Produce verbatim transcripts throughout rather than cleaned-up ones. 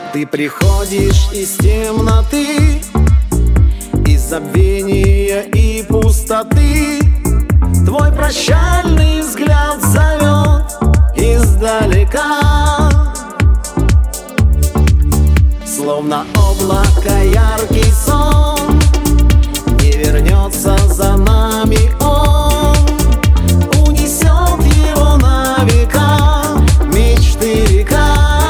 Ты приходишь из темноты, из забвения и пустоты. Твой прощальный взгляд зовет издалека, словно облако яркий сон. Не вернется за нами он, унесет его на века мечты река.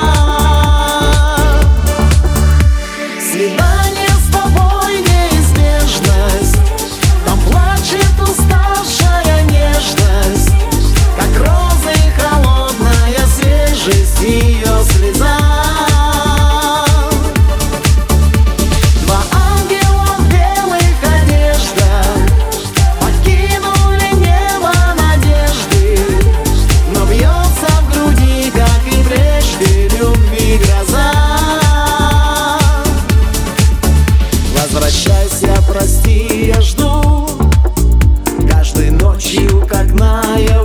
Свидание с тобой неизбежность, там плачет уставшая нежность, как розы холодная свежесть ее слеза. Два ангела в белых одеждах покинули небо надежды, но бьется в груди, как и прежде, любви гроза. Возвращайся, прости, я жду каждой ночью, как наяву.